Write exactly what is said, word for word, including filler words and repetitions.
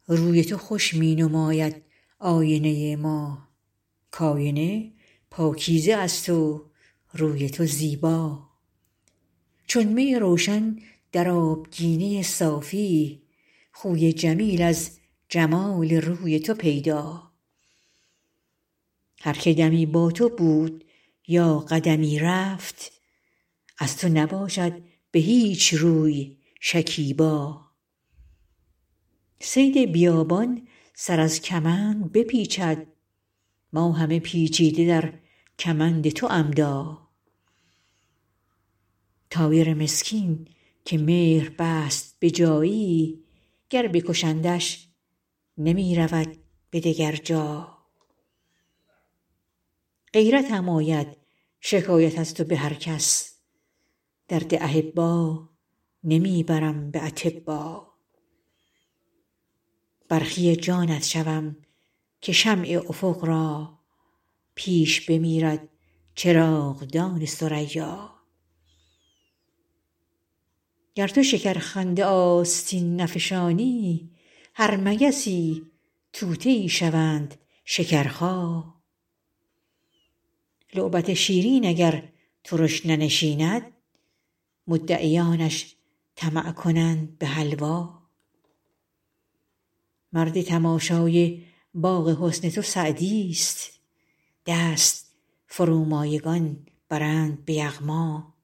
روی تو خوش می نماید آینه ما، کآینه پاکیزه است و روی تو زیبا. چون می روشن در آبگینه صافی، خوی جمیل از جمال روی تو پیدا. هر که دمی با تو بود یا قدمی رفت، از تو نباشد به هیچ روی شکیبا. صید بیابان سر از کمند بپیچد، ما همه پیچیده در کمند تو عمدا. طایر مسکین که مهر بست به جایی، گر بکشندش نمی رود به دگر جا. غیرتم آید شکایت از تو به هر کس، درد احبا نمی برم به اطبا. برخی جانت شوم که شمع افق را، پیش بمیرد چراغدان ثریا. گر تو شکرخنده آستین نفشانی، هر مگسی توطیی ای شوند شکرخا. لعبت شیرین اگر ترش ننشیند، مدعیانش طمع کنند به حلوا. مرد تماشای باغ حسن تو سعدیست، دست فرومایگان برند به یغما.